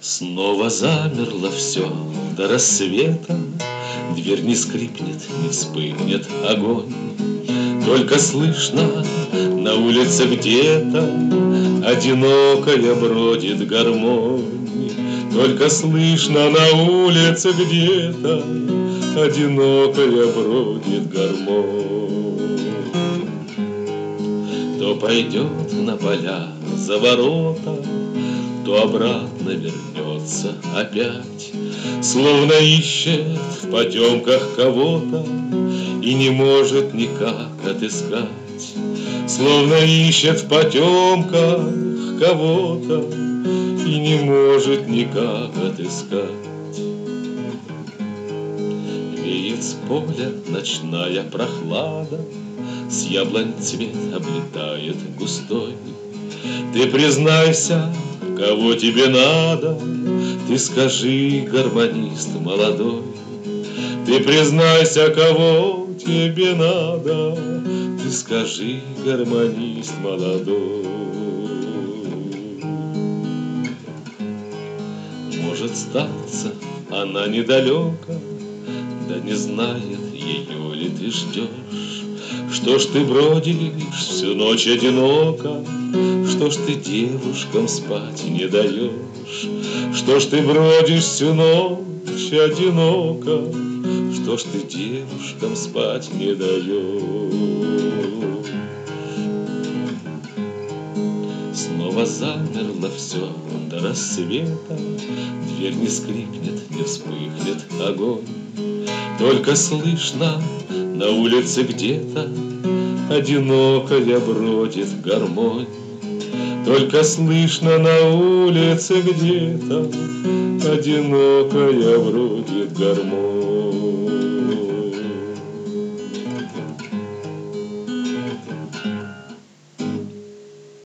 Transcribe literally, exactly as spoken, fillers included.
Снова замерло все до рассвета, дверь не скрипнет, не вспыхнет огонь. Только слышно на улице где-то одинокая бродит гармонь. Только слышно на улице где-то одинокая бродит гармонь. То пойдет на поля за ворота, то обратно вернется опять, словно ищет в потемках кого-то и не может никак отыскать. Словно ищет в потемках кого-то и не может никак отыскать. Веет с поля ночная прохлада, с яблонь цвет облетает густой. Ты признайся, кого тебе надо, ты скажи, гармонист молодой. Ты признайся, кого тебе надо, ты скажи, гармонист молодой. Может, статься она недалека, да не знает, ее ли ты ждешь. Что ж ты бродишь всю ночь одиноко, что ж ты девушкам спать не даешь? Что ж ты бродишь всю ночь одиноко, что ж ты девушкам спать не даешь? Снова замерло все до рассвета, дверь не скрипнет, не вспыхнет огонь. Только слышно на улице где-то одинокая бродит гармонь. Только слышно на улице где-то одинокая бродит гармонь.